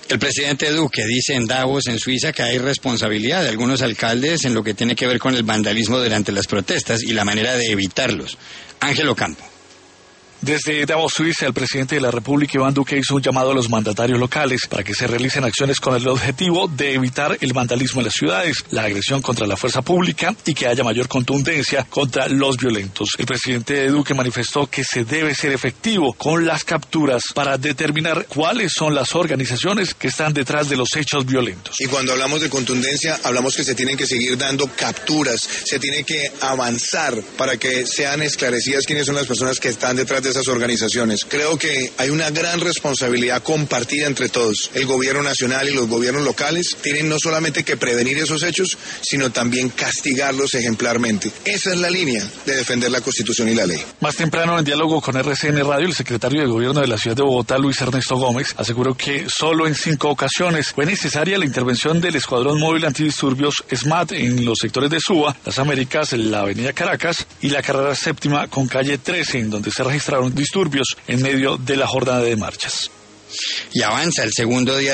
El presidente Duque dice en Davos, en Suiza, que hay responsabilidad de algunos alcaldes en lo que tiene que ver con el vandalismo durante las protestas y la manera de evitarlos. Ángel Ocampo. Desde Davos, Suiza, el presidente de la República, Iván Duque, hizo un llamado a los mandatarios locales para que se realicen acciones con el objetivo de evitar el vandalismo en las ciudades, la agresión contra la fuerza pública y que haya mayor contundencia contra los violentos. El presidente Duque manifestó que se debe ser efectivo con las capturas para determinar cuáles son las organizaciones que están detrás de los hechos violentos. Y cuando hablamos de contundencia, hablamos que se tienen que seguir dando capturas, se tiene que avanzar para que sean esclarecidas quiénes son las personas que están detrás de esas organizaciones. Creo que hay una gran responsabilidad compartida entre todos. El gobierno nacional y los gobiernos locales tienen no solamente que prevenir esos hechos, sino también castigarlos ejemplarmente. Esa es la línea de defender la Constitución y la ley. Más temprano, en diálogo con RCN Radio, el secretario de Gobierno de la Ciudad de Bogotá, Luis Ernesto Gómez, aseguró que solo en 5 ocasiones fue necesaria la intervención del Escuadrón Móvil Antidisturbios SMAT en los sectores de Suba, Las Américas, la Avenida Caracas y la carrera séptima con calle 13, en donde se registraron disturbios en medio de la jornada de marchas. Y avanza el segundo día